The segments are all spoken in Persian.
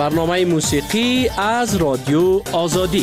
برنامه موسیقی از رادیو آزادی.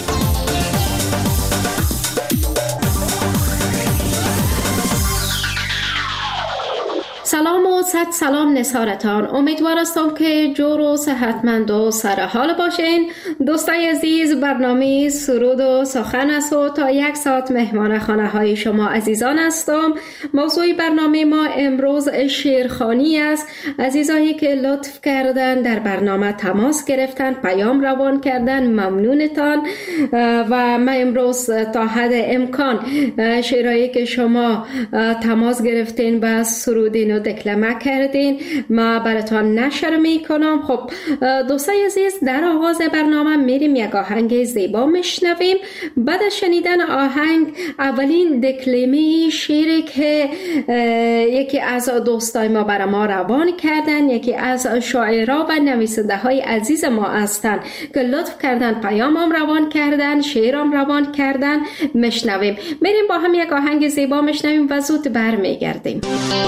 سلام و صد سلام نثارتان. امیدوار هستم که جور و صحتمند و سر حال باشین. دوستای عزیز، برنامه سرود و سخن است و تا 1 ساعت مهمان خانه های شما عزیزان هستم. موضوع برنامه ما امروز شعرخوانی است. عزیزانی که لطف کردن در برنامه تماس گرفتن، پیام روان کردن، ممنونتان. و ما امروز تا حد امکان شعرهایی که شما تماس گرفتین و سرودین و دکلمه کردین ما براتان نشر میکنم. خب دوستای عزیز، در آغاز برنامه میریم یک آهنگ زیبا میشنویم. بعد از شنیدن آهنگ اولین دکلمه شعری که یکی از دوستای ما برای ما روان کردن، یکی از شاعرها و نویسنده های عزیز ما هستند که لطف کردن پیامم روان کردن، شعرم روان کردن، میشنویم. میریم با هم یک آهنگ زیبا میشنویم و زود برمیگردیم.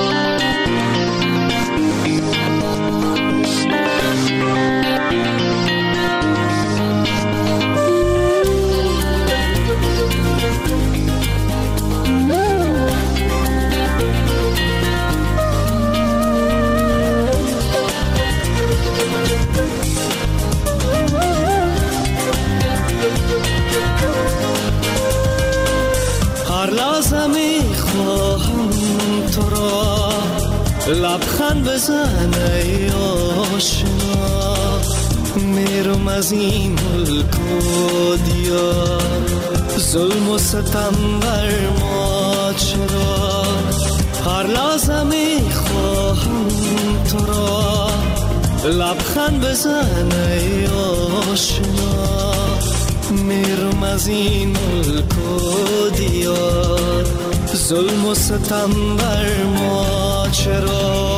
لبخند بزن ای آشنا، میرم از این ملک و دیار، ظلم و ستم بر ما چرا؟ هر لحظه میخواهم تو را، لبخند بزن ای آشنا، میرم از این ملک و دیار، ظلم و ستم بر ما چرا؟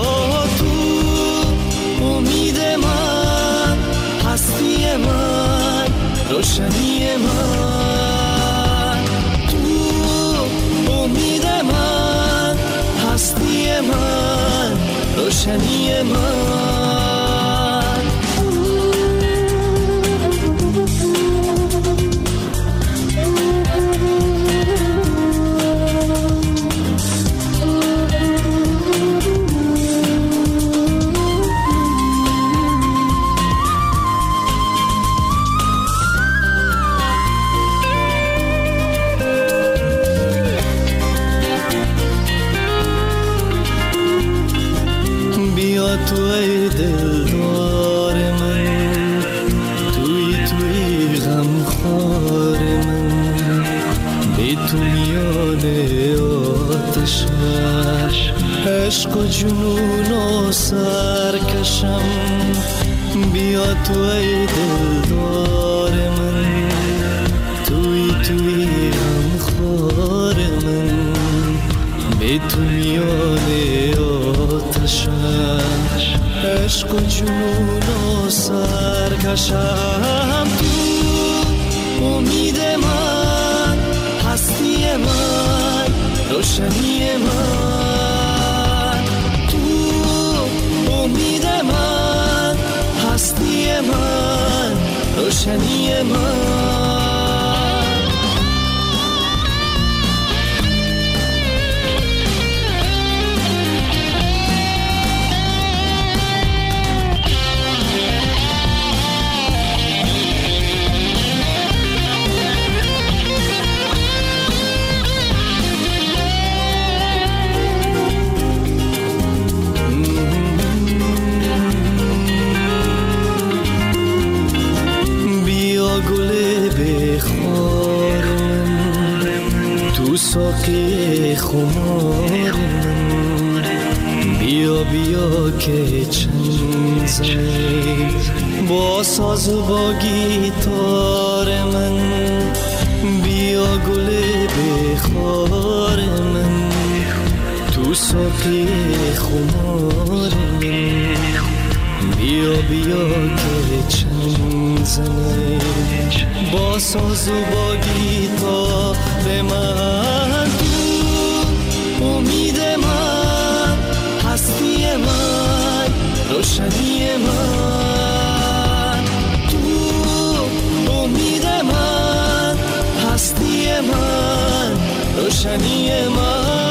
تو امید من، هستی من، روشنی من، تو امید من، هستی من، روشنی من. تو ای دلدار من، توی غمخوار من، بی تو میان آتش عشق و جنون و سرکشم. بیا تو ای دلدار من، توی غمخوار من، بی تو میان آتش عشق و جنون و سرکشم. تو امید من، هستی من، روشنی من، تو امید من، هستی من، روشنی من. ساقی خمار من، بیا بیا که چند زنی با ساز و با گیتار من، بیا گل بخار من، تو ساقی خمار من، بیا بیا که چند زنی با ساز و با گیتار من. تو امید من، هستی من، روشنی من، روشنی من.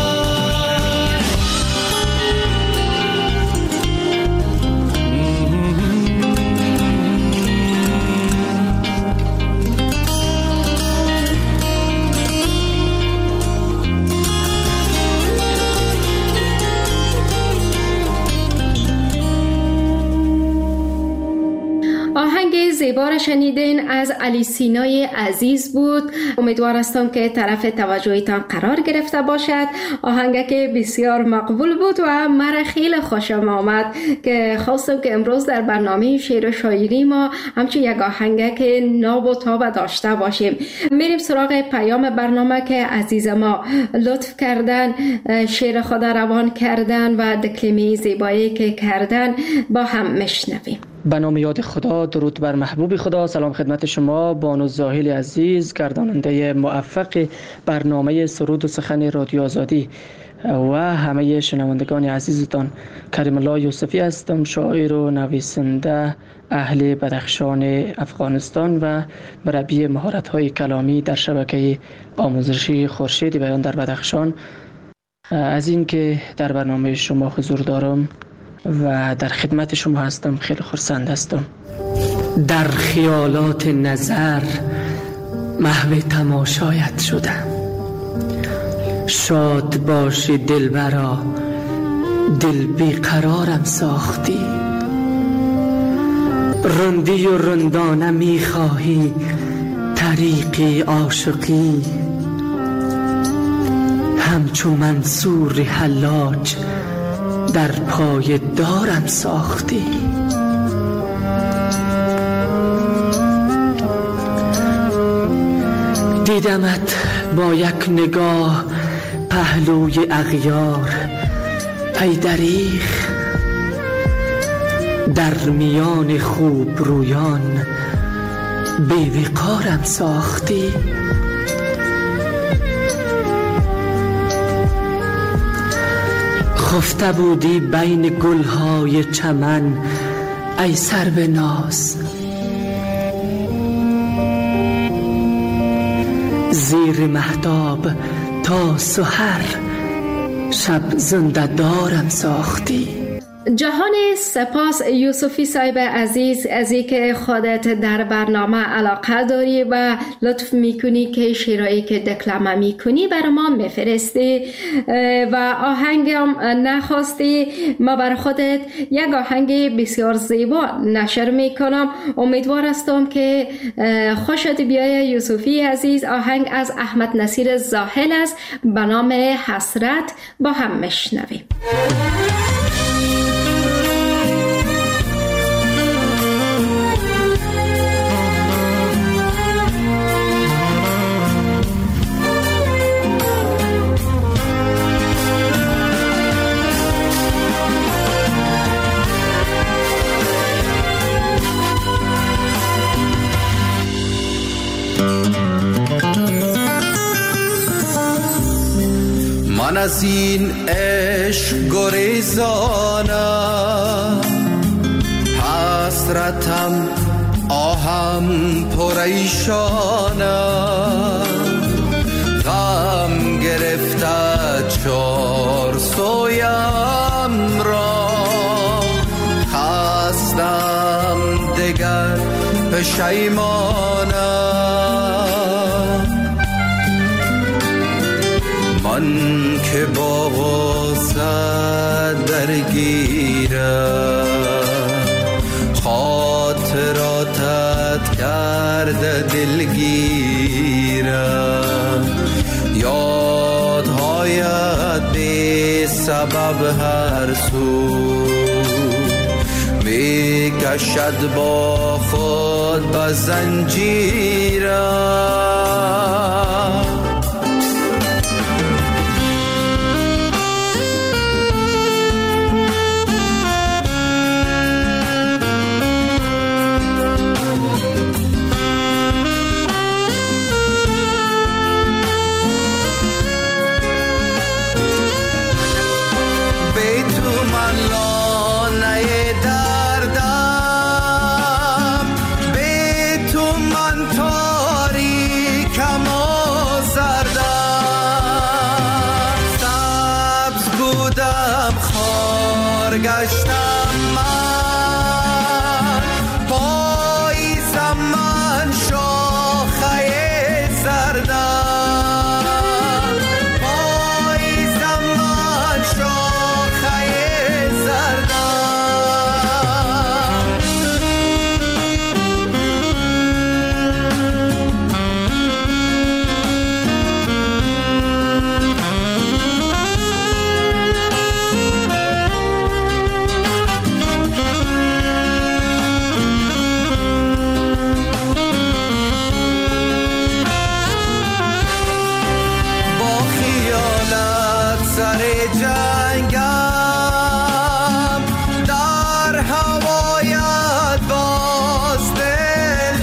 آهنگ زیبا را شنیدین از علی سینای عزیز بود. امیدوار هستم که طرف توجهتان قرار گرفته باشد. آهنگ که بسیار مقبول بود و مرا خیلی خوشم آمد که خواستم که امروز در برنامه شعر و شاعری ما همچون یک آهنگ که ناب و تاب داشته باشیم. میریم سراغ پیام برنامه که عزیز ما لطف کردن، شعر خود روان کردن و دکلمه زیبایی که کردن با هم میشنویم. به نام یاد خدا، درود بر محبوب خدا. سلام خدمت شما بانو زاهل عزیز، گرداننده موفق برنامه سرود و سخن رادیو آزادی و همه شنوندگان عزیزتان. کریم الله یوسفی هستم، شاعر و نویسنده اهل بدخشان افغانستان و مربی مهارت‌های کلامی در شبکه آموزشی خورشید بیان در بدخشان. از این که در برنامه شما حضور دارم و در خدمت شما هستم خیلی خرسند هستم. در خیالات نظر محو تماشایت شدم. شاد باشی دلبرا، دل بیقرارم ساختی. رندی و رندانه میخواهی طریقی عاشقی. همچو منصور حلاج در پای دارم ساختی. دیدمت با یک نگاه پهلوی اغیار، ای دریغ در میان خوب رویان بی وقارم ساختی. خفته بودی بین گلهای چمن ای سرو ناز. زیر مهتاب تا سحر شب زنده دارم ساختی. جهان سپاس یوسفی صاحب عزیز از اینکه خودت در برنامه علاقه داری و لطف میکنی که شعرهایی که دکلمه میکنی بر ما میفرستی و آهنگم نخواستی. ما بر خودت یک آهنگ بسیار زیبا نشر میکنم. امیدوار هستم که خوشت بیای یوسفی عزیز. آهنگ از احمد نصیر زاهل است به نام حسرت. با هم میشنویم. من از این عشق گریزانم، حسرتم آهم پریشانم. غم گرفته چار سویم را، خستم دگر پشیمانم. من که با غصه درگیرم، خاطراتت کرده دلگیرم. یادهایت بی سبب هر سو می کشد با خود به زنجیرم. گشتم من، پاییزم من شاخه سردم، پاییزم من شاخه سردم. سر جنگم در هوایت باز دل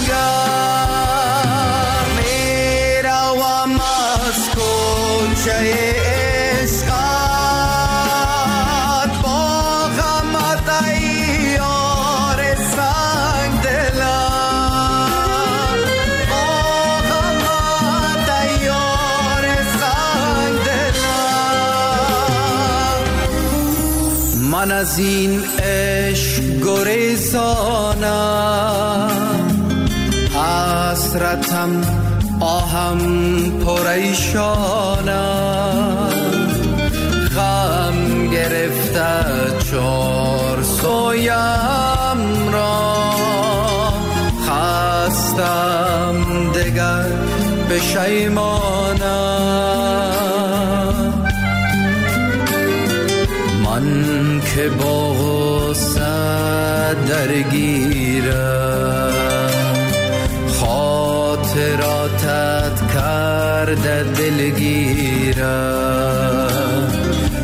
تنگم، میروم از کوچه عشقت با غمت ای یار سنگ دلم، با غمت ای یار سنگ دلم. من از این عشق گریزانم، حسرتم آهم پریشانم، غم گرفته چار سویم را، خستم دگر پشیمانم. من که با غصه درگیرم، خاطراتت کرده دلگیرم،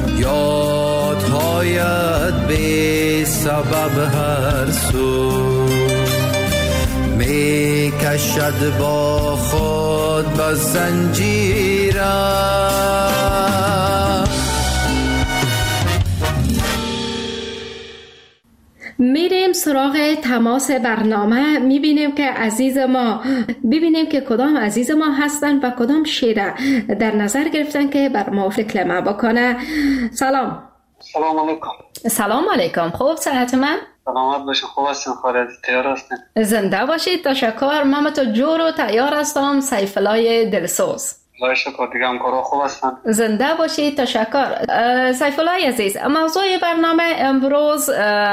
یادهایت بی سبب هر سو می کشد با خود به زنجیرم. میریم سراغ تماس برنامه، میبینیم که کدام عزیز ما هستن و کدام شعر در نظر گرفتن که بر ما فکر بکنه. سلام. سلام علیکم. سلام علیکم. خوب صحت من؟ سلامت باشید. خوب هستین؟ خالد تیار هستین؟ زنده باشید. تشکر. من تو جور و تیار هستم. سیف الله دلسوز. الله شکر. دیگه همکارا خوب هستن؟ زنده باشید. تشکر. سیف الله عزیز، موضوع برنامه امروز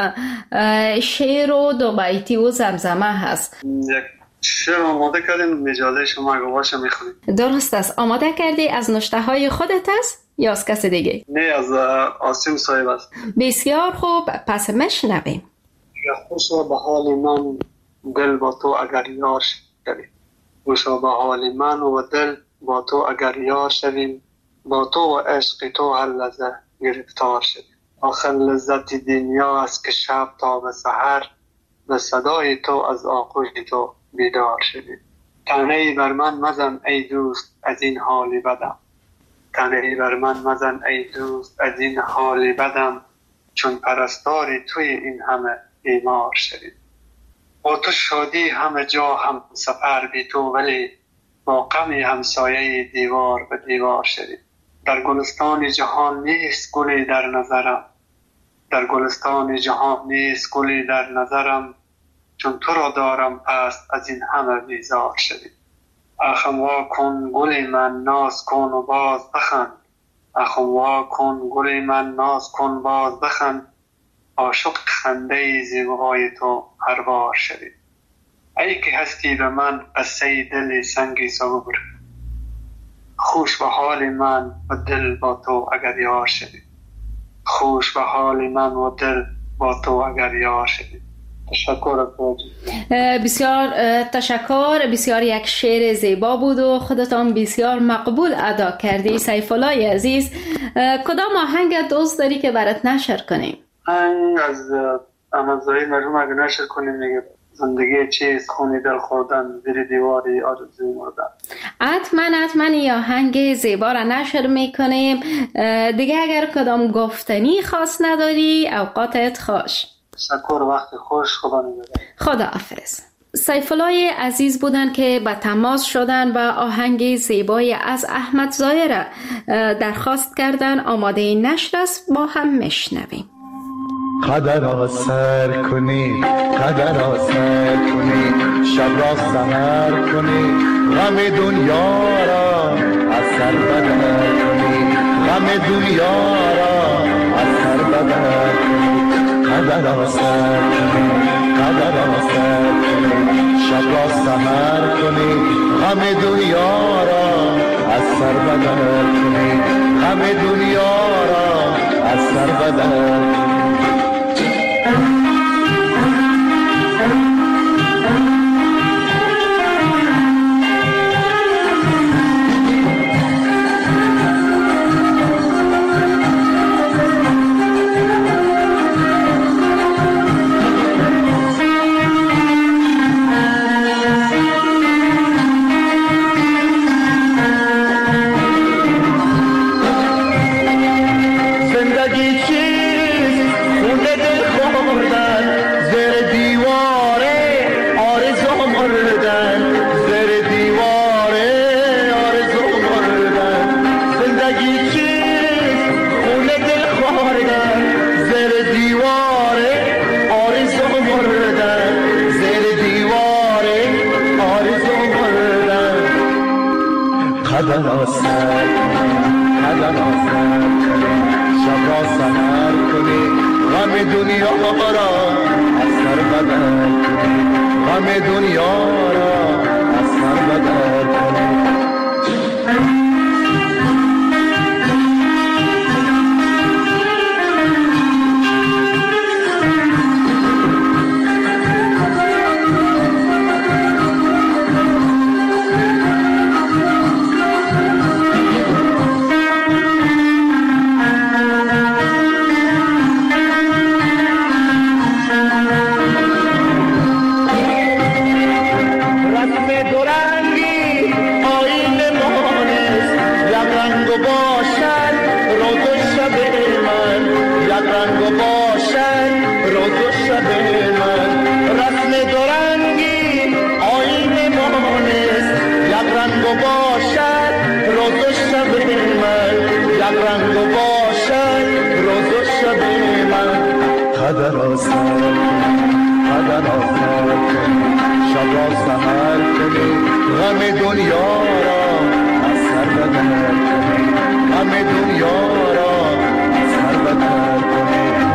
شعر و دو بیتی و زمزمه هست. یک شعر آماده کردیم، اجازه شما اگه باشه میخونیم. درست است. آماده کردی؟ از نوشته های خودت است یا از کس دیگه؟ نه، از آسیم صاحب است. بسیار خوب، پس میشنویم. خوشا به حال من دل با تو اگر یار شویم، خوشا به حال من و دل با تو اگر یار شویم، با تو و عشق تو هر لحظه گرفتار شویم. آخر لذت دنیا است که شب تا به سحر، به صدای تو از آغوش تو بیدار شویم. طعنه‌ای بر من مزن ای دوست از این حالی بدم، طعنه‌ای بر من مزن ای دوست از این حالی بدم، چون پرستاری توی این همه بیمار شویم. با تو شادی همه جا هم سفر بی تو، ولی با غمی همسایه دیوار به دیوار شویم. در گلستان جهان نیست گلی در نظرم، در گلستان جهان نیست گلی در نظرم، چون تو را دارم پس از این همه بیزار شویم. اخم وا کن گلی من ناز کن و باز بخند، اخم وا کن گلی من ناز کن باز بخند، عاشق خنده زیبای تو هر بار شویم. ای که هستی به من قصه دل سنگی صبر، خوش به حال من و دل با تو اگر یار شویم، خوش به حال من و دل با تو اگر یار شویم. تشکر. بسیار تشکر. بسیار یک شعر زیبا بود و خودتان بسیار مقبول ادا کردی. سیف الله عزیز، کدام آهنگ دوست داری که برات نشر کنیم؟ از امانزایی مرحوم اگه نشر کنیم میگه زندگی چیست خونی دل خوردن زیر دیواری آرزوی مردن. حتما یا آهنگ زیبا را نشر میکنیم. دیگه اگر کدام گفتنی خاص نداری اوقاتت خوش. تشکر. وقت خوش. خدا نگهدار. خدا حافظ. سیف الله عزیز بودن که به تماس شدن و آهنگ زیبای از احمد ظاهر درخواست کردن. آماده نشر است، با هم میشنویم. قدر را سر کنید، قدر را سر کنید، شب را سحر کنید، غم دنیا را از سر بدر کنید، غم دنیا را از سر بدر کنید. قدر را سر کنید، قدر را سر کنید، شب را سحر کنید، غم دنیا را از سر بدر کنید، غم دنیا را از سر بدر کنید. قدر را سر کنید، قدر را سر کنید، شب را سحر کنید، غم دنیا را از سر بدر کنید، غم دنیا را از سر بدر کنید. قدر را سر کنید، قدر را سر کنید، شب را سحر کنید، غم دنیا را از سر بدر کنید، غم دنیا را از سر بدر کنید.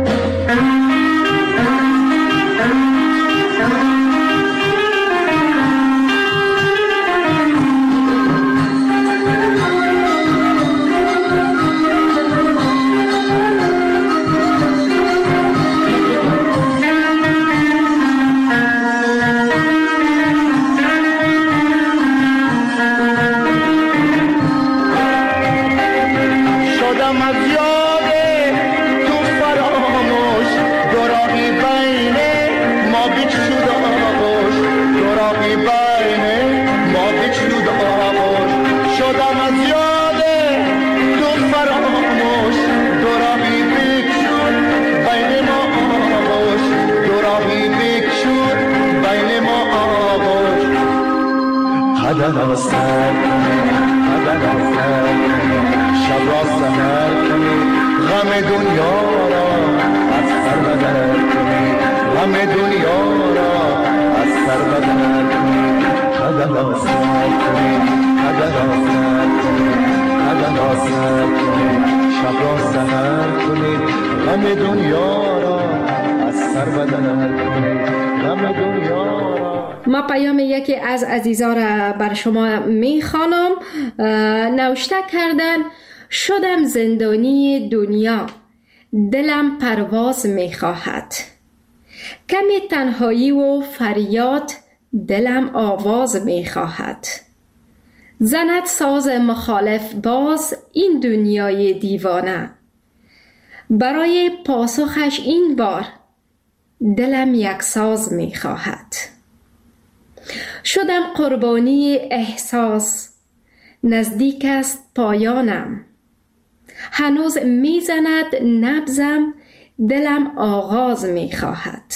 قدر را سر کنید، قدر را سر کنید، شب را سحر کنید، غم دنیا را از سر بدر کنید، غم دنیا را از سر بدر کنید. قدر را سر کنید، قدر را سر کنید، قدر را سر کنید، شب را سحر کنید، غم دنیا را از سر بدر کنید، غم دنیا را. ما پیام یکی از عزیزا را بر شما میخوانم. نوشته کردن: شدم زندانی دنیا، دلم پرواز میخواهد، کمی تنهایی و فریاد، دلم آواز میخواهد. زند ساز مخالف باز این دنیای دیوانه، برای پاسخش این بار دلم یک ساز میخواهد. شدم قربانی احساس، نزدیک است پایانم، هنوز میزند نبضم، دلم آغاز میخواهد.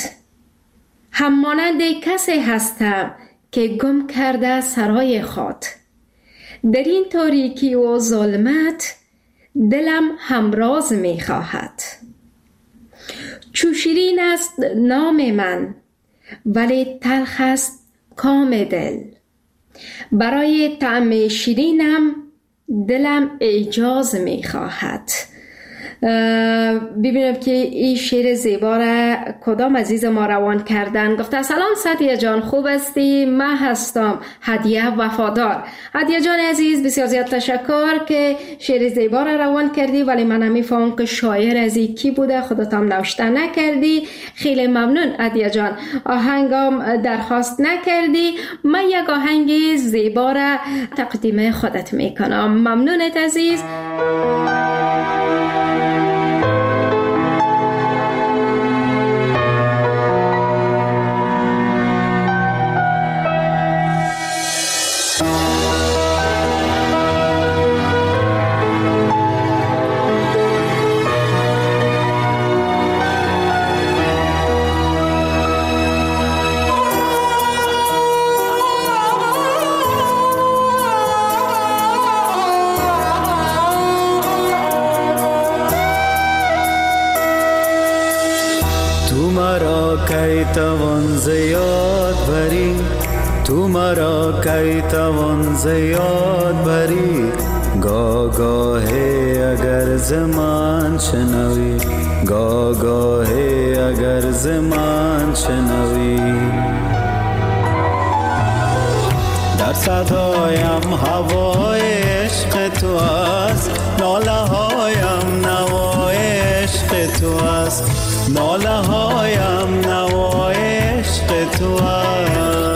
هم مانند کسی هستم که گم کرده سرای خود، در این تاریکی و ظلمت دلم همراز میخواهد. چو شیرین است نام من ولی تلخ است کام دل، برای طعم شیرینم دلم اعجاز می خواهد. ببینم که این شعر زیبا را کدام عزیز ما روان کردن. گفته سلام سعدیه جان، خوب هستی؟ من هستم هدیه وفادار. هدیه جان عزیز بسیار زیاد تشکر که شعر زیبا را روان کردی، ولی من نمیفهم که شاعر از کی بوده، خودت هم نوشته نکردی. خیلی ممنون هدیه جان، آهنگم درخواست نکردی. من یک آهنگ زیبا را تقدیم خودت میکنم. ممنونت عزیز. کی توان زیاد بری، تو مرا کی توان زیاد بری، گاهی اگر زمان شنوی، گاهی اگر زمان شنوی، در صدایم هوای عشق تو است، ناله هایم نوای عشق تو است، ناله هایم نوای عشق تو است.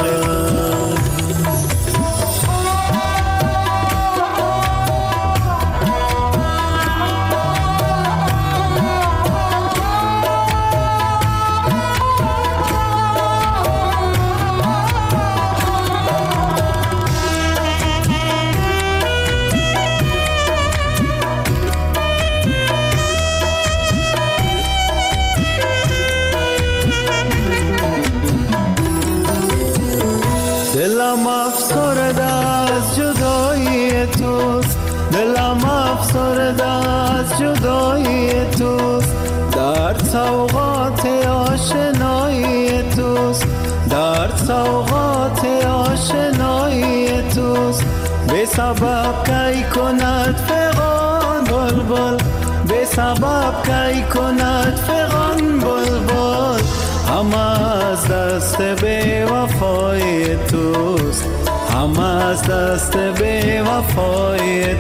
دلم افسرده از جدایی توست، دلم افسرده از جدایی توست، در سوغات آشنایی توست، در سوغات آشنایی توست، به سبب کی کند فغان بلبل، به سبب کی کند فغان بلبل، همه از دست به وفای توست، همه از دست به وفای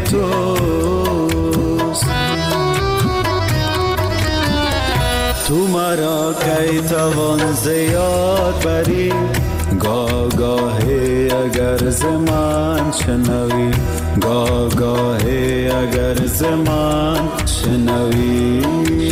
توست. تو مرا کی توان زیاد بری، گاهی اگر زمان شنوی، گاهی اگر زمان شنوی.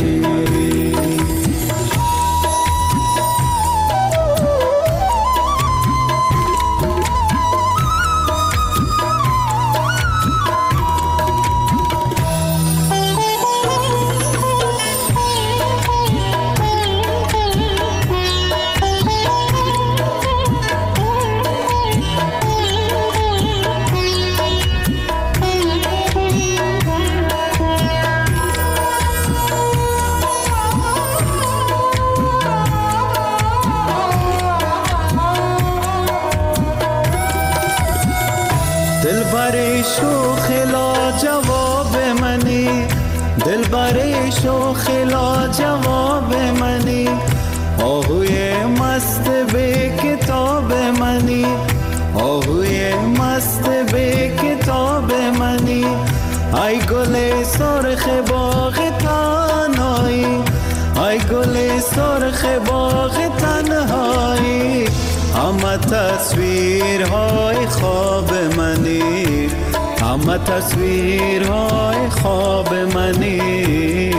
دلبر شوخ لا جواب منی، دلبر شوخ لا جواب منی، آهوی مست به کتاب منی، آهوی مست به کتاب منی، ای گل سرخ باغ تنهایی، ای گل سرخ باغ تنهایی، همه تصویرهای خواب منی، همه تصویرهای خواب منی.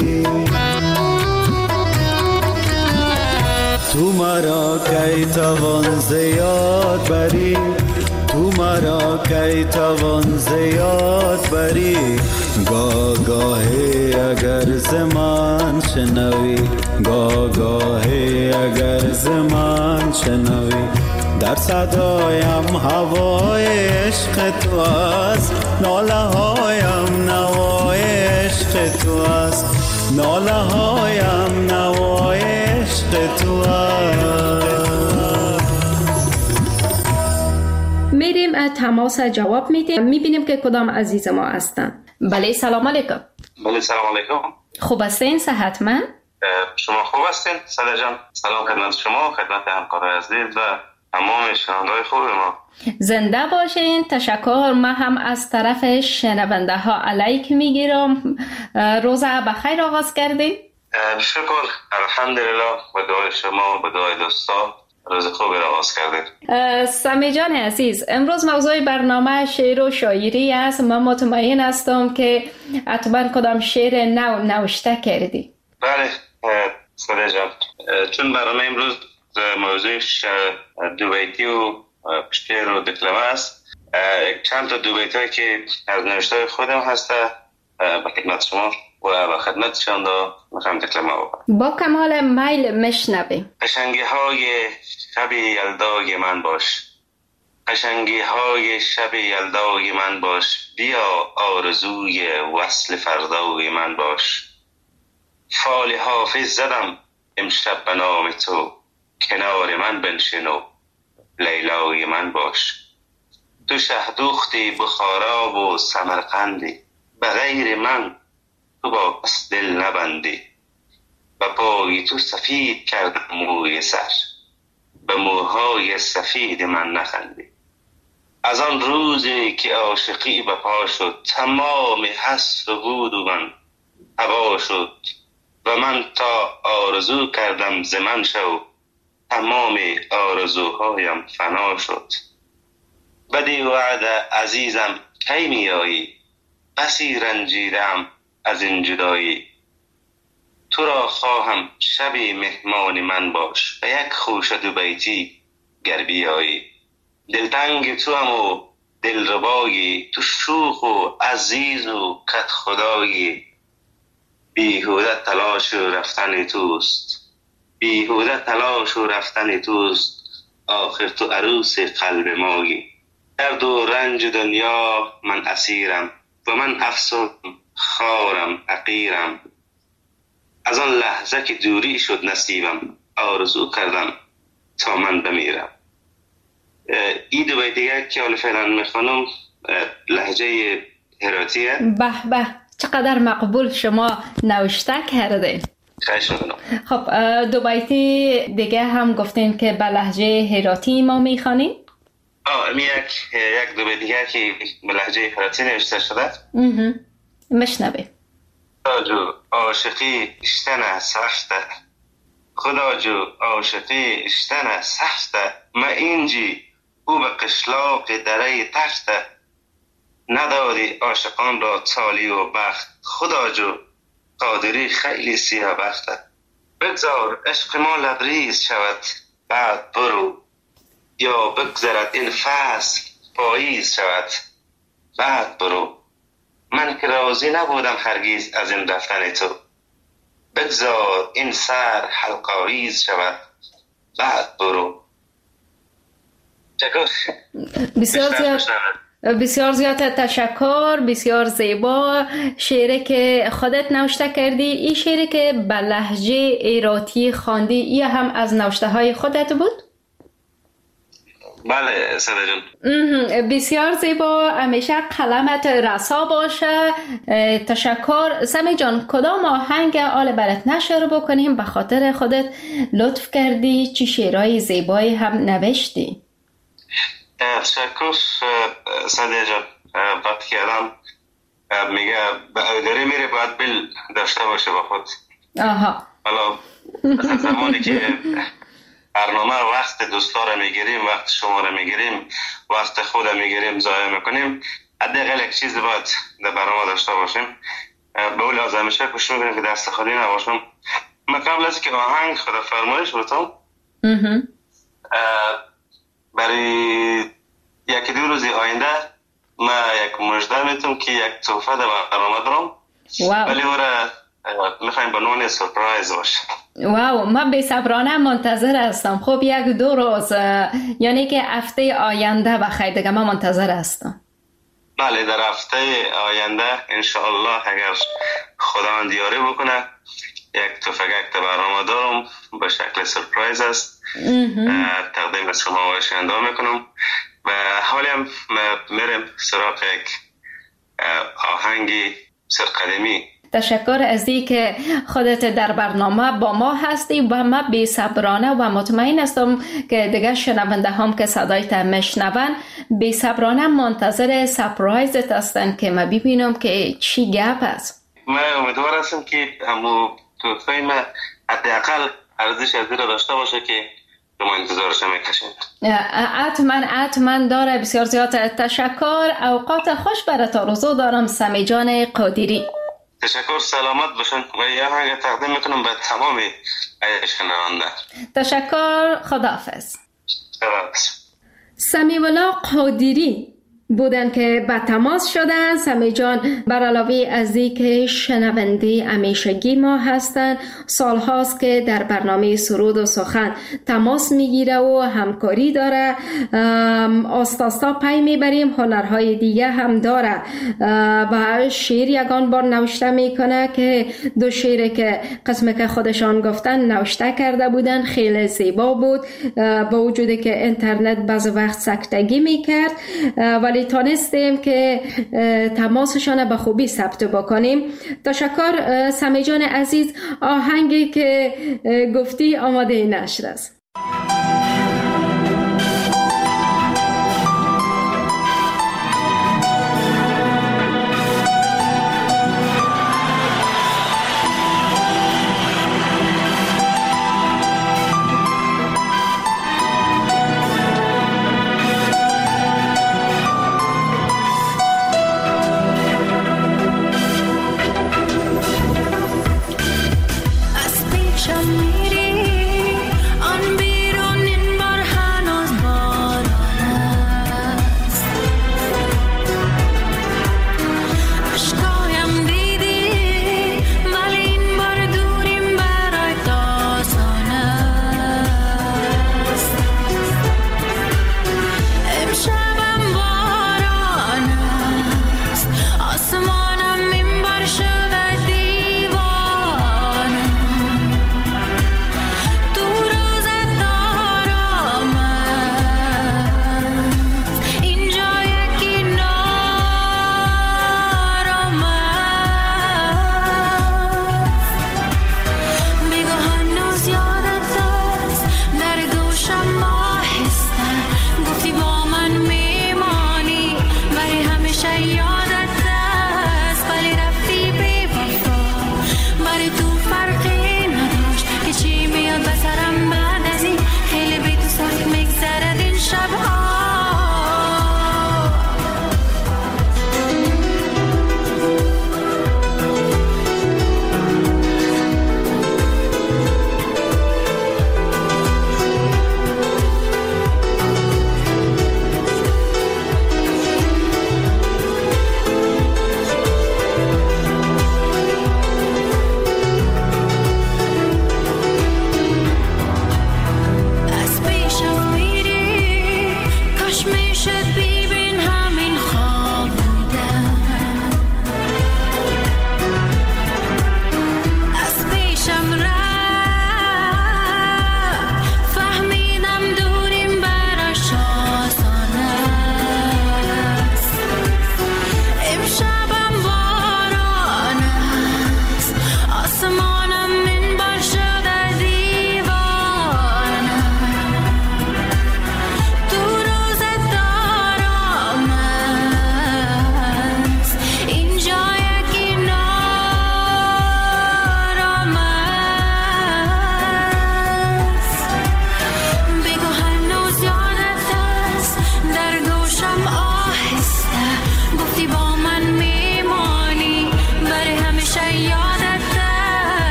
تو مرا کی توان زیاد بری، تو مرا کی توان زیاد بری، گاهی اگر زمان شنوی، گاهی اگر زمان شنوی، در صدایم هوای عشق تو است، ناله هایم نوای عشق تو است، ناله هایم نوای عشق تو میریم تماس جواب میدیم، میبینیم که کدام عزیز ما هستن. بله سلام علیکم. بله سلام علیکم. خوب هستین؟ صحتمند؟ شما خوب هستین صدر جان؟ سلام خدمت شما، خدمت همکارای عزیز و تمام شنونده‌های خوب ما. زنده باشین. تشکر. من هم از طرف شنونده ها علیک میگیرم. روزه بخیر آغاز کردین؟ شکر الحمدلله، با دعای شما با دعای دوستا روز خوبی را آغاز کردیم. سمی جان عزیز، امروز موضوع برنامه شعر و شاعری است. من مطمئن هستم که حتما کدام شعر نو نوشته کردی. بله صدر جان، چون برنامه امروز موضوع دو بیتی و شعر و دکلمه است، چند تا دو بیتی که از نوشته خودم هسته به خدمت شما و به خدمت شما میخوام دکلمه بکنم. با کمال میل میشنویم. قشنگی های شب یلدای من باش، قشنگی های شب یلدای من باش، بیا آرزوی وصل فردای من باش. فال حافظ زدم امشب به نام تو، کنار من بنشین و لیلای من باش. تو شهدوختی بخارا و سمرقندی، به غیر من تو با کس دل نبندی. به پای تو سفید کردم موی سر، به موهای سفید من نخندی. از آن روزی که عاشقی به پا شد، تمام حسر و بود و من هوا شد. و من تا آرزو کردم ز من شو، تمام آرزوهایم فنا شد. بدی وعده عزیزم کی می آیی، بسی رنجیدم از این جدایی. تو را خواهم شبی مهمان من باش، به یک خوشه دو بیتی گر بیایی. دلتنگ تو هم و دلربایی، تو شوخ و عزیز و کت خدایی. بیهوده تلاش و رفتن توست، بیهوده تلاش و رفتن توست. آخر تو عروس قلب مایی. درد و رنج دنیا من اسیرم، و من افسون خارم حقیرم. از آن لحظه که دوری شد نصیبم، آرزو کردم تا من بمیرم. این دو بیت دیگه که حالا فعلا میخوانم لهجه هراتیه. به به، چقدر مقبول شما نوشته کردین. خواهش میکنم. خب دو بیتی دیگه هم گفتین که به لهجه هراتی ما میخوانیم. یک دو بیت دیگه که به لهجه هراتی نوشته شده. مشنویم. خدا جو عاشقی اشتنه سخته، خدا جو عاشقی اشتنه سخته. ما اینجی او به قشلاق دره تخته، نداری عاشقان را تالی و بخت. خدا جو قادری خیلی سیاه بخته. بگذار عشق ما لبریز شود بعد برو، یا بگذرد این فصل پاییز شود بعد برو. من که راضی نبودم هرگیز از این رفتن تو، بگذار این سر حلقاویز شود بعد برو. بسیار زیاد تشکر. بسیار زیبا شعری که خودت نوشته کردی. این شعری که به لهجه ایراتی خواندی، این هم از نوشته های خودت بود؟ بله صدر جان. بسیار زیبا. همیشه قلمت رسا باشه. تشکر. سمی جان، کدام آهنگ آل برات نشر بکنیم؟ به خاطر خودت لطف کردی، چی شعرهای زیبایی هم نوشتی. تشکر صدر جان. وقتی که آدم میگه به اداره میره باید بل داشته باشه با خود. حالا زمانی که برنامه وقت دوستا را میگیریم، وقت شما را میگیریم، وقت خود را میگیریم، ضایع میکنیم، حداقل یک چیز باید در برنامه داشته باشیم. به اول از همیشه کوشش میکنیم که دست خالی نباشم. من قبل از که آهنگ خدا فرمایش بتم برای یکی دو روزی آینده من یک مژده میتونم که یک تحفه در برنامه دارم، ولی او را میخوایم به نوع سورپرایز باشه. واو، من بی صبرانه منتظر هستم. خب یک دو روز، یعنی که هفته آینده بخیر دیگه من منتظر هستم. بله در هفته آینده انشاءالله اگر خداوند یاری بکنه یک تفنگک برنامه دارم به شکل سرپرایز است، تقدیم شما و شنونده میکنم و حالی هم میرم سراغ یک آهنگی سرقدمی. تشکر از این که خودت در برنامه با ما هستی و ما بی صبرانه و مطمئن هستم که دیگه شنونده هم که صدایت میشنون بی صبرانه منتظر سپرایزت هستن که ما ببینم که چی گپ است. من امیدوار هستم که همو توفای ما حداقل ارزش از این داشته باشه که شما انتظارش میکشید. حتما داره. بسیار زیاد تشکر. اوقات خوش برات آرزو دارم سمی جان قادری. تشکر، سلامت باشن و یه آهنگ تقدیم میکنم به تمام شنونده. تشکر، خداحافظ. خداحافظ. سمی ولا قادری بودن که به تماس شدن. سمی جان بر علاوه از اینکه شنونده همیشگی ما هستن، سال هاست که در برنامه سرود و سخن تماس میگیره و همکاری داره. آستاستا پی میبریم، هنرهای دیگه هم داره و شعر یگان بار نوشته میکنه که دو شعر که قسمه که خودشان گفتن نوشته کرده بودن، خیلی زیبا بود با وجودی که اینترنت بعض وقت سکتگی میکرد، ولی تانستیم که تماسشان به خوبی ثبت بکنیم. تشکر سمی جان عزیز. آهنگی که گفتی آماده نشر است. میری آن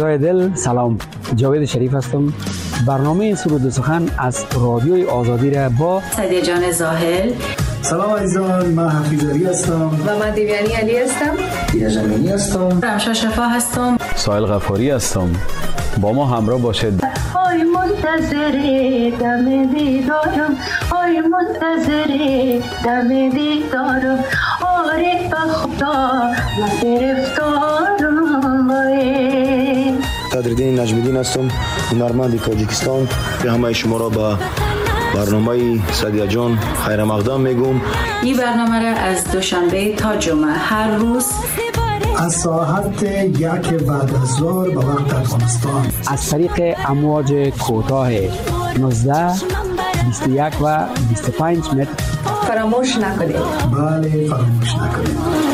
عزیزای دل سلام، جاوید شریف هستم. برنامه سرود و سخن از رادیوی آزادی را با سعدیه جان زاهل. سلام عزیزان، من حفیظ علی هستم و من دیویانی علی هستم. دینا جمینی هستم. رمشا شفا هستم. سایل غفاری هستم. با ما همراه باشید. آی منتظر دم دیدارم، آی منتظر دم دیدارم، آره به خدا من گرفتارم. قدردین نجمیدین هستم، هنرمند تاجیکستان. به همه شما را به برنامه سعدیه جان خیر مقدم میگم. این برنامه را از دوشنبه تا جمعه هر روز از ساعت 1 بعد از ظهر به وقت افغانستان از طریق امواج کوتاه 19 21 و 25 متر فراموش نکنید. بله، فراموش نکنید.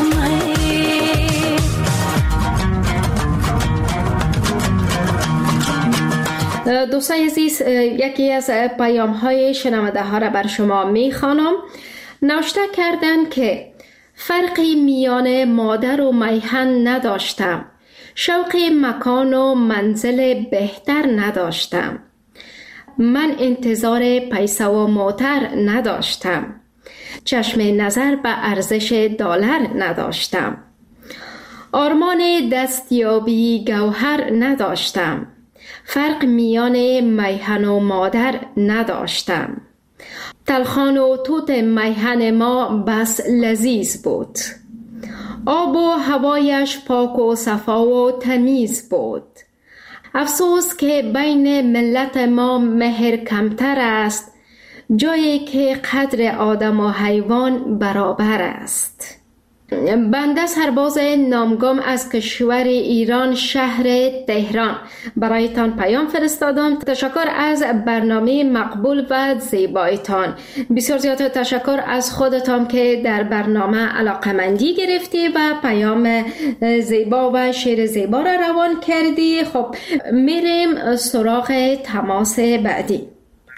دوستان عزیز، یکی از پیام های شنونده ها را بر شما می خوانم. نوشته کردند که فرقی میان مادر و میهن نداشتم، شوق مکان و منزل بهتر نداشتم، من انتظار پیسه و موتر نداشتم، چشم نظر به ارزش دلار نداشتم، آرمان دستیابی گوهر نداشتم، فرق میان میهن و مادر نداشتم، تلخان و توت میهن ما بس لذیذ بود، آب و هوایش پاک و صفا و تمیز بود، افسوس که بین ملت ما مهر کمتر است، جایی که قدر آدم و حیوان برابر است. بنده سرباز نامگم از کشور ایران، شهر تهران، برایتان پیام فرستادم. تشکر از برنامه مقبول و زیبایتان. بسیار زیاد تشکر از خودتان که در برنامه علاقمندی گرفتی و پیام زیبا و شعر زیبا را روان کردی. خب میریم سراغ تماس بعدی.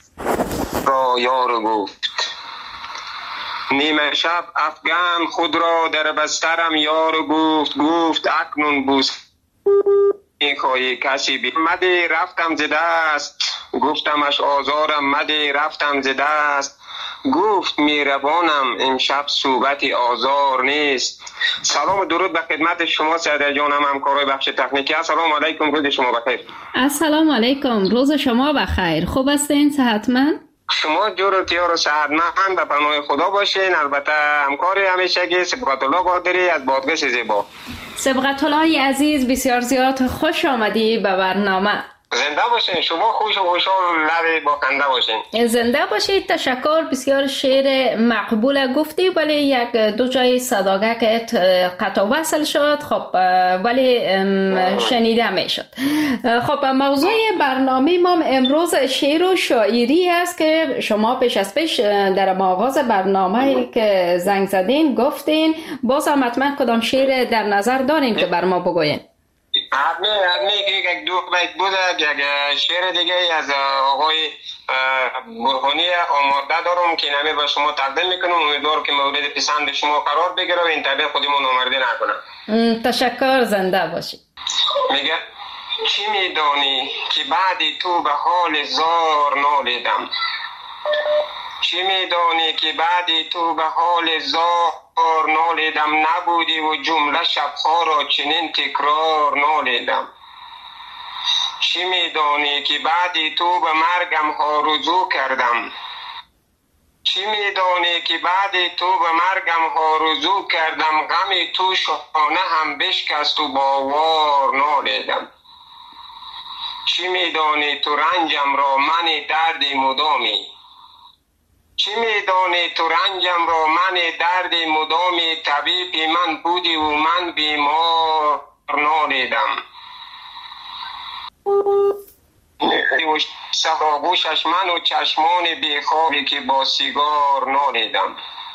یار گفت نیمه شب افغان خود را در بسترم یار گفت اکنون بوس میخواهی کسی بی مدی رفتم ز دست، گفتمش آزارم مدی رفتم ز دست، گفت میربانم امشب صوبتی آزار نیست. سلام و درود به خدمت شما سعدیه جانم، همکارای بخش تکنیکی. السلام علیکم، روز شما بخیر. السلام علیکم، روز شما بخیر. خوب هستین؟ صحتمند؟ شما جور و تیار و صحتمند به پناه خدا باشین. البته همکار همیشگی سبقت الله قادری از بادغیس زیبا. سبقت الله عزیز، بسیار زیاد خوش آمدی به برنامه. زنده باشین، شما خوش و خوشحال لب با خنده باشین. زنده باشید. تشکر. بسیار شعر مقبول گفتی، ولی یک دو جای صداقت قطع وصل شد. خب ولی شنیده میشد. خب موضوع برنامه ما امروز شعر و شاعری است که شما پیش از پیش در آغاز برنامه که زنگ زدین گفتین. باز هم حتما کدام شعر در نظر دارین که بر ما بگوین؟ حتمی که یک دو بیت بود، یک شعر دیگه از آقای برهانی آماده دارم که نمی با شما تقدیم میکنم. امیدوارم که مورد پسند شما قرار بگیره و این طبیع خودمون آمرده نکنم. تشکر، زنده باشی. میگه چی میدانی که بعد تو به حال زار نالیدم، چی میدانی که بعد تو به حال زار نالیدم، نبودی و جمله شبها را چنین تکرار نالیدم، چی میدانی که بعد تو به مرگم ها رجوع کردم، چی میدانی که بعد تو به مرگم ها رجوع کردم، غم تو شانه هم بشکست و باوار نالیدم، چی میدانی تو رنجم را من درد مدامی، چی میدانی تو رنجم را من درد مدامی، طبیب من بودی و من بیمار نالیدم، سراغوشش من و چشمان بیخوابی که با سیگار نالیدم،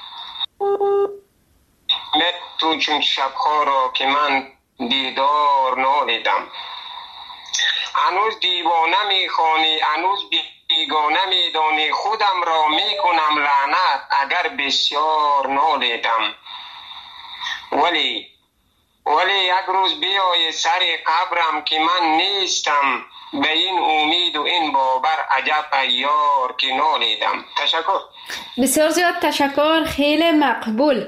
تو چون شبها را که من دیدار نالیدم، هنوز دیوانه میخوانی، هنوز بیگانه میدانی، خودم را میکنم لعنت اگر بسیار نالیدم، ولی ولی یک روز بیای سر قبرم که من نیستم، به این امید و این باور عجب ایار که نالیدم. تشکر. بسیار زیاد تشکر، خیلی مقبول.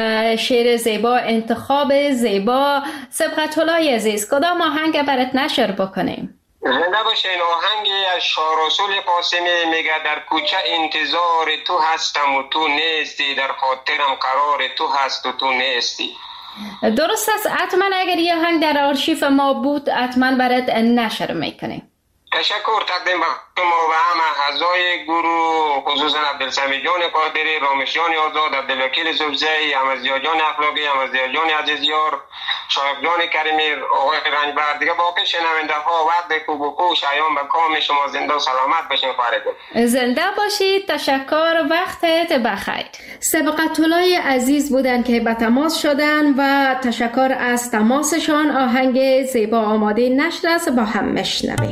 شعر زیبا، انتخاب زیبا. سبقت‌الله عزیز، کدام آهنگ برات نشر بکنیم؟ زنده باشین. آهنگی از شاه رسول قاسمی میگه در کوچه انتظار تو هستم و تو نیستی، در خاطرم قرار تو هست و تو نیستی. درست است. حتما اگر یه آهنگ در آرشیف ما بود حتما برات نشر میکنیم. تشکر. تقدیم به شما و همه اعضای گروه، خصوصا عبدالسمیع جان قادری، رامش جان آزاد، عبدالوکیل زوزی، احمدضیا جان اخلاقی، احمدضیا جان عزیزیار، شایق جان کریمی، آقای رنجبر، دیگه باقی شنونده ها وقت کوب و کوش ایام به کام شما زنده و سلامت باشین. خواهرتون زنده باشید. تشکر، وقتت بخیر. سبقت‌الله عزیز بودن که به تماس شدن و تشکر از تماسشان. آهنگ زیبا آماده نشر است، با هم میشنویم.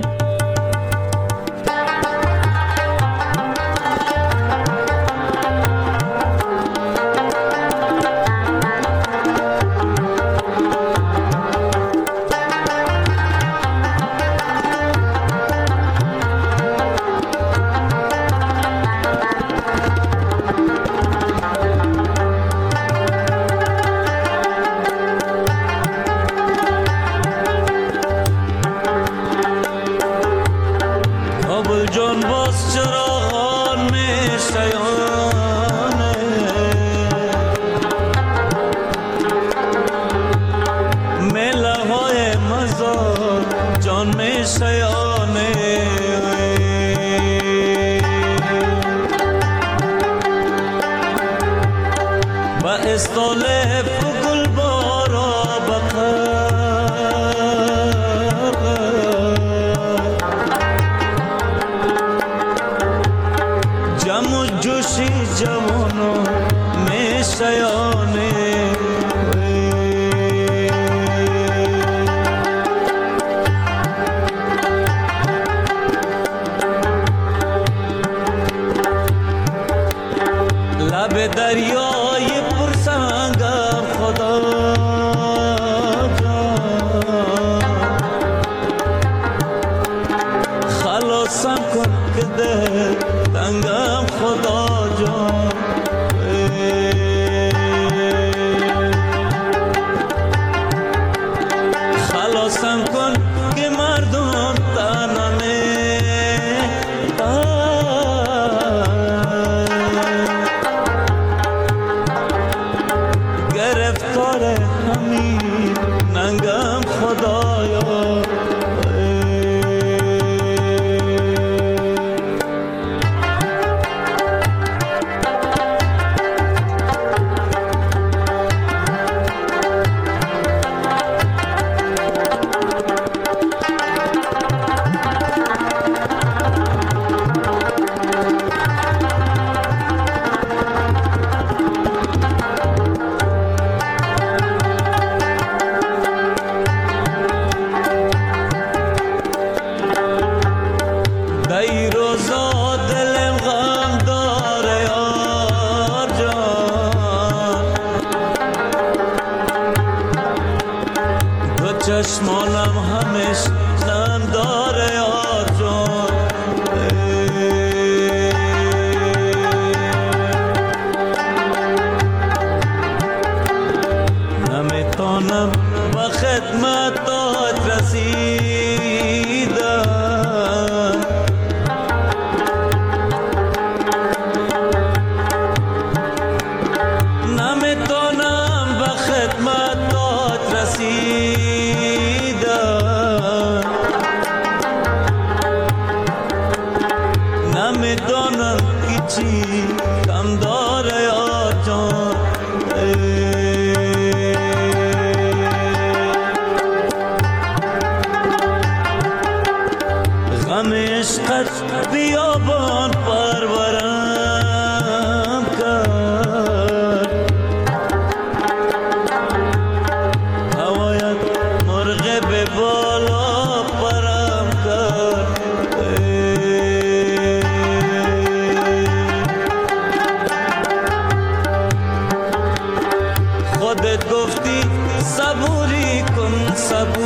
خودت گفتی صبوری کن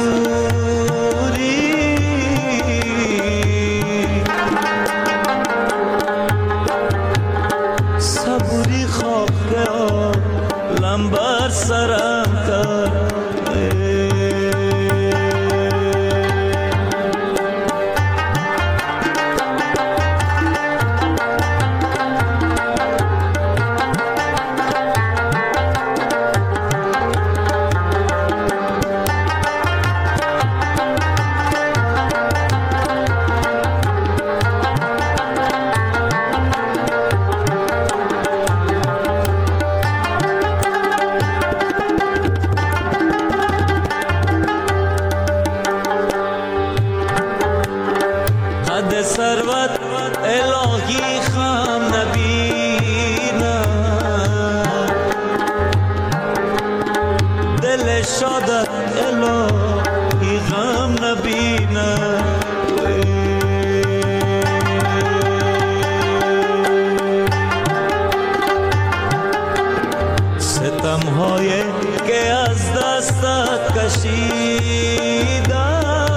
صبوری صبوری خواه که عالم بر سرم کرد ثروت الهی خم نبینم دل شادت الهی غم نبینم ستم های که از دستت کشیدم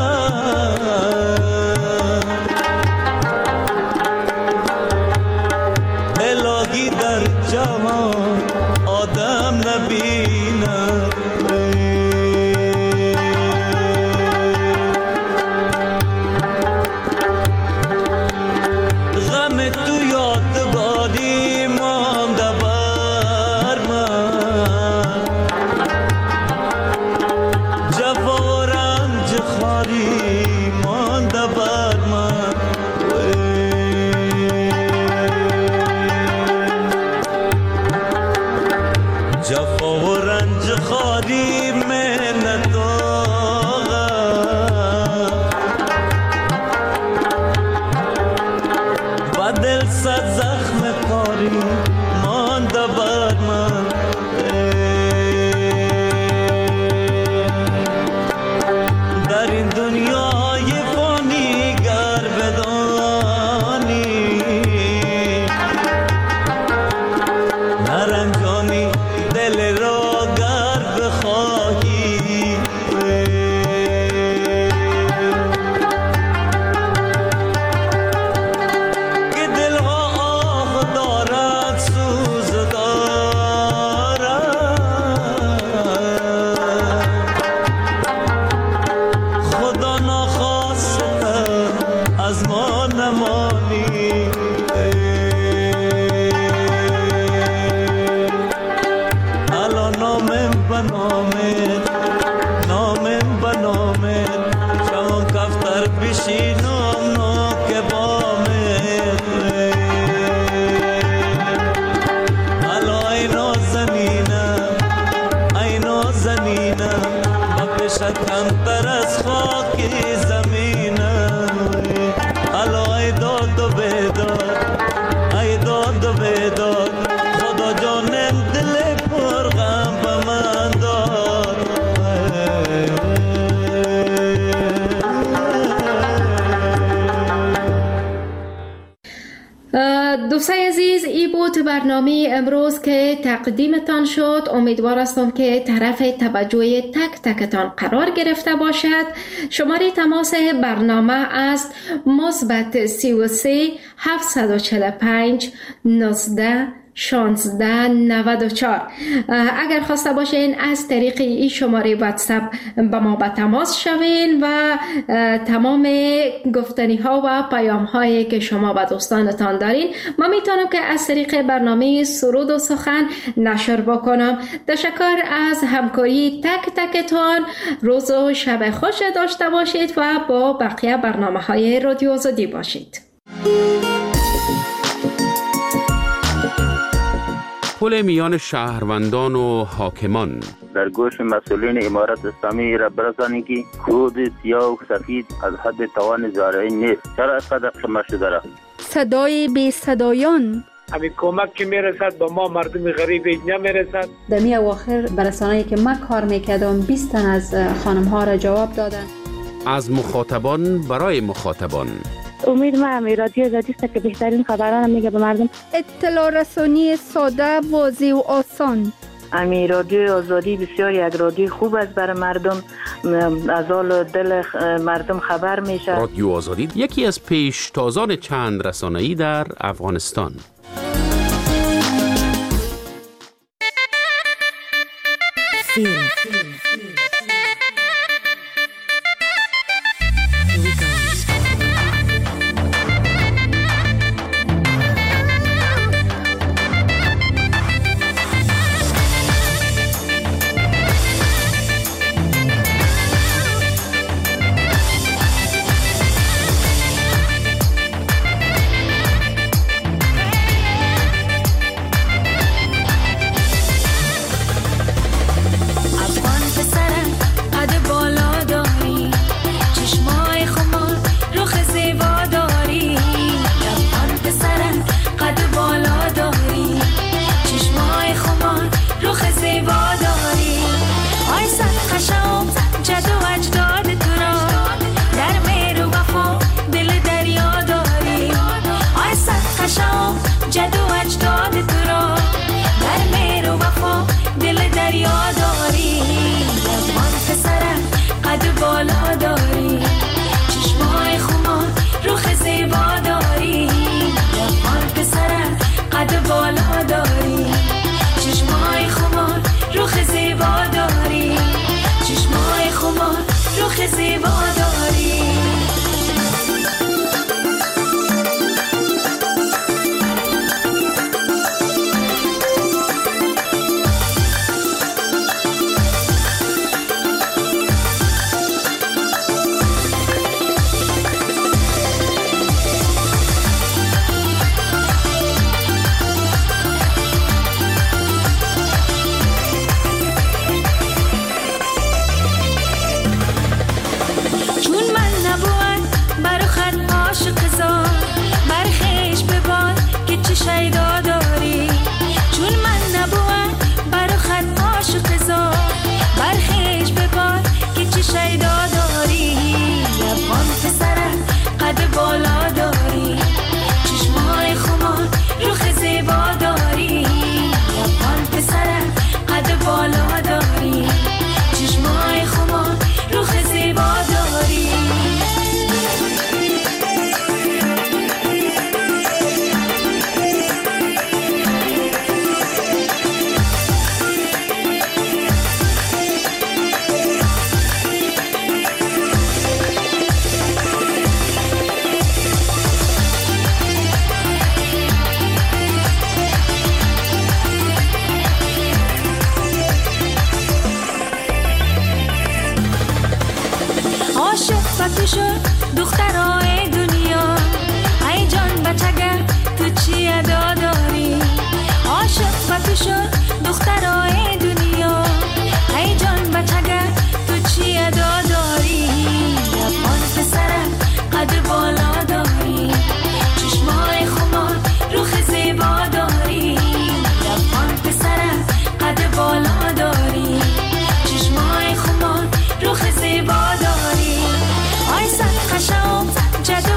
در جهان آدم نبینم غم تو یادگاری مانده بر من جفا و رنج خواری مانده بر من جفا و رنج خاری من داغم و دل صد زخم کاری مانده بر من در این دنیای فانی گر بدانی نرنجانی دل را گر بخواهی که دلها آه دارد سوز دارد خدا ناخواسته از ما نمانی نامم بنامت چون کفتر بشینم ناک بامت حالا ای نازنینم با پیشت کمتر از خاک زمینم حالا ای داد و بیداد خدا جانم دل پر غم به من داد دوستای عزیز، این بود برنامه امروز که تقدیمتان شد. امیدوار هستم که طرف توجه تک تکتان قرار گرفته باشد. شماره تماس برنامه است مثبت 33 745 19 1694. اگر خواسته باشین از طریق این شماره واتساپ با ما به تماس شوین و تمام گفتنی ها و پیام هایی که شما به دوستانتان دارین ما میتونم که از طریق برنامه سرود و سخن نشر بکنم. تشکر از همکاری تک تکتان. روز و شب خوش داشته باشید و با بقیه برنامه های رادیو آزادی باشید. پل میان شهروندان و حاکمان در گوش مسئولین امارت اسلامی را برسانید که کود سیاه و سفید از حد توان زارعی نیست. چرا اینقدر قمه شده را؟ صدای بی صدایان همین کمک که میرسد به ما مردم غریب نمیرسد. در می اواخر برسانه‌ای که من کار میکردم 20 تن از خانم ها را جواب دادن. از مخاطبان برای مخاطبان. امید من رادیو آزادی است که بهترین خبران میگه به مردم. اطلاع رسانی ساده، واضح و آسان. امی رادیو آزادی بسیار یک رادیو خوب است برای مردم، از حال دل مردم خبر میشه. رادیو آزادی یکی از پیشتازان چند رسانه‌ای در افغانستان. جد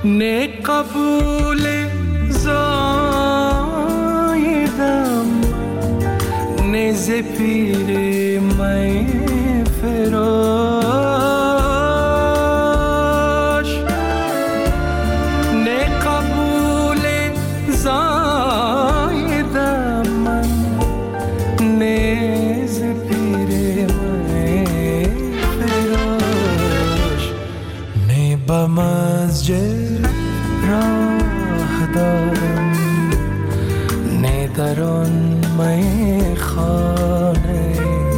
نه قبول زایدم نه ز پیر می فراش نه قبول زایدم من نه ز پیر می فراش نه به مسجد راه دارم نه در آن میخانه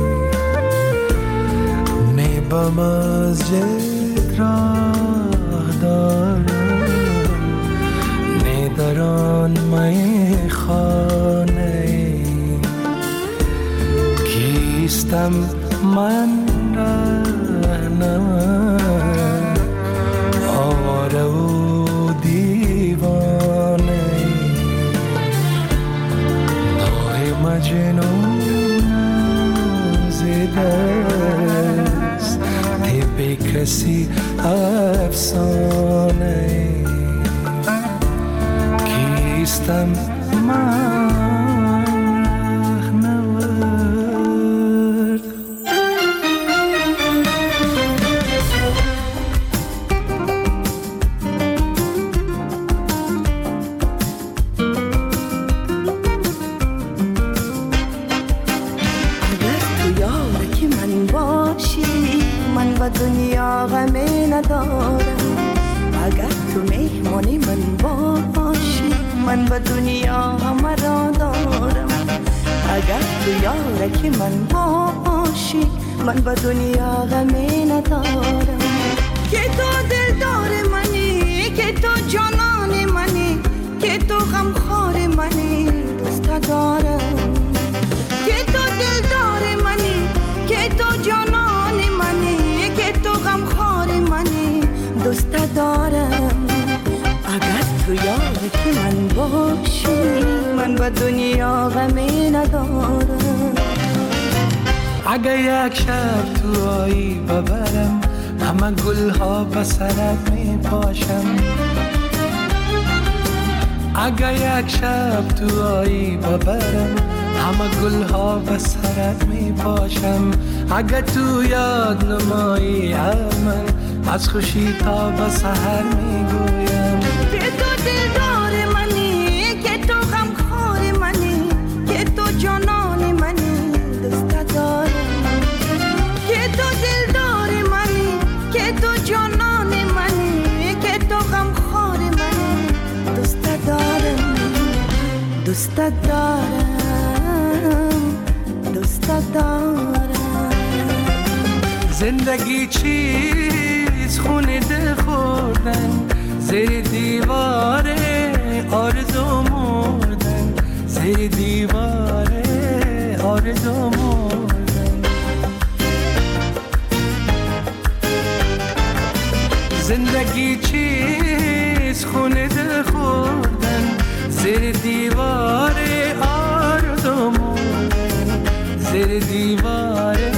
نه به مسجد راه دارم نه در آن میخانه کیستم من رهنم آواره و دیوانه نوع مجنون زده است طب کسی افسانه کیستم من دنیا غمی ندارم اگر تو مهمانی من باشی من به دنیا همه را دارم اگر تو یارکی من باشی من به دنیا غمی ندارم که تو دلدار منی که تو جانان منی که تو غمخوار منی دوست دارم که تو دلدار منی که تو جانان منی تو غمخوار منی دوست دارم اگر تو یارکی من باشی من به دنیا غمی ندارم اگر یک شب تو آیی ببرم همه گلها به سرت می پاشم اگر یک شب تو آیی ببرم همه گلها به سرت می پاشم اگر تو یاد نمایی من از خوشی تا به سحر می گویم که تو دلدار منی که تو غمخوار منی که تو جانان منی دوست دارم که تو دلدار منی که تو جانان منی که تو غمخوار منی دوست دارم دوست دارم دوست دارم زندگی چیز خونه دل خوردن زیر دیواره آرزو مردن زیر دیواره آرزو مردن زندگی چیز خونه دل خوردن زیر دیواره آرزو مردن زیر دیواره